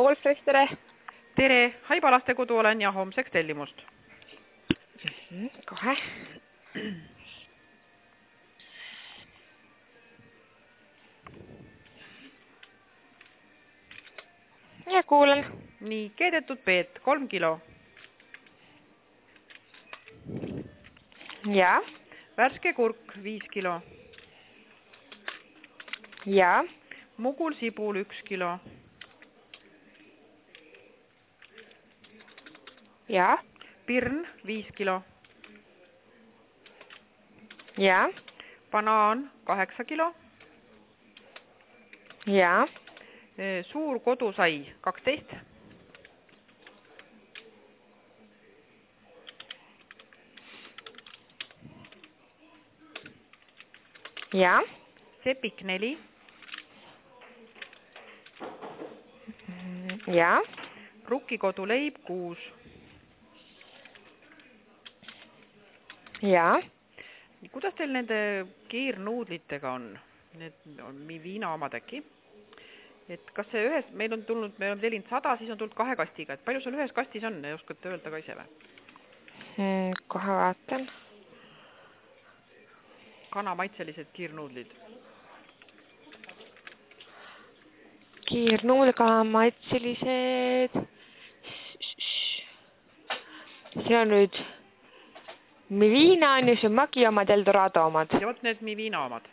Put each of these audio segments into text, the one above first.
Wolfreis, tere! Tere, Haibalaste kodu olen ja homseks tellimust. Kohe. Ja kuulen. Nii, keedetud peet, 3 kilo. Ja. Värske kurk, 5 kilo. Ja. Mugul sibul, 1 kilo. Ja. Pirn, 5 kilo. Ja. Banaan, 8 kilo. Ja. Suur kodusai, 12. Ja. Sepik, 4. Ja. Rukkikodu leib, 6. Ja. Kuidas teil nende kiirnuudlitega on? Need on viina omad äkki? Et kas see ühes, meil on tellinud 100, siis on tulnud 2 kastiga. Et palju sul ühes kastis on? Ei oskate öelda ka ise või? Kohe vaatan. Kanamaitselised kiirnuudlid. Kiirnuudlamaitselised. See on nüüd Mivina on ja see on Magi omad, Eldorado omad. Ja võt need Mivina omad.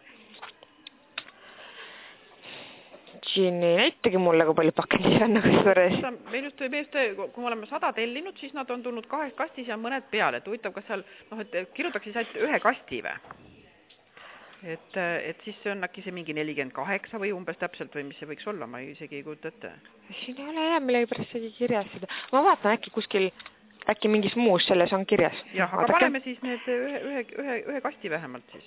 Siin ei näitagi mulle, kui palju pakendis on kusjuures. Meil just, kui me oleme 100 tellinud, siis nad on tulnud 2 kastis ja mõned peale. Et huvitav, kas seal, et kirjutaks siis ainult 1 kasti või? Et siis see on äkki see mingi 48 või umbes täpselt või mis see võiks olla, ma isegi ei kujuta ette. Siin ei ole jah, mille pärast see kirjas seda. Ma vaatan äkki kuskil, äkki mingis muus selles on kirjas. Jah, aga paneme siis need ühe kasti vähemalt siis.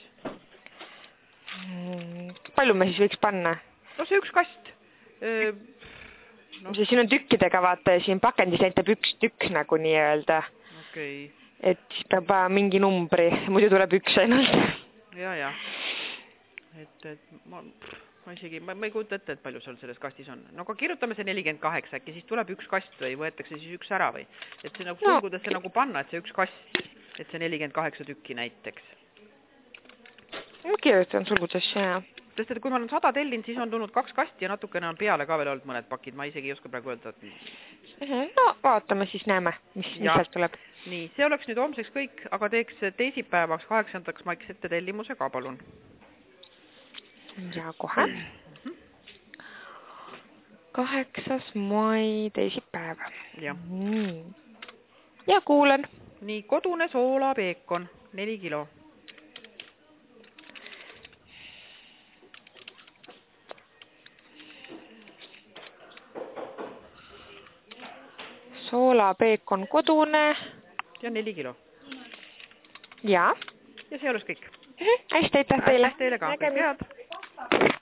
Palju me siis võiks panna? No see 1 kast. Siin on tükkidega, vaata, ja siin pakendis näitab 1 tükk nagu nii öelda. Okei. Et siis peab mingi numbri, muidu tuleb 1 ainult. Ja. Et ma isegi, ma ei kujuta ette, et palju sul selles kastis on. No aga kirjutame see 48, äkki siis tuleb 1 kast või võetakse siis 1 ära või? Et see nagu sulgudesse nagu panna, et see 1 kast, et see 48 tükki näiteks. Ma kirjutan sulgudesse, jah. Sest et kui ma olen 100 tellinud, siis on tulnud 2 kasti ja natukene on peale ka veel olnud mõned pakid. Ma isegi ei oska praegu öelda. No vaatame, siis näeme, mis sealt tuleb. Nii, see oleks nüüd homseks kõik, aga teeks teisipäevaks 8. maiks ette tellimuse ka, palun. Ja kohe. 8. mai teisipäev. Ja kuulen. Nii, kodune soolapeekon, 4 kilo. Soolapeekon kodune. Ja 4 kilo. Ja. Ja see oleks kõik. Hästi, aitäh teile. Aitäh teile ka. Kõik head.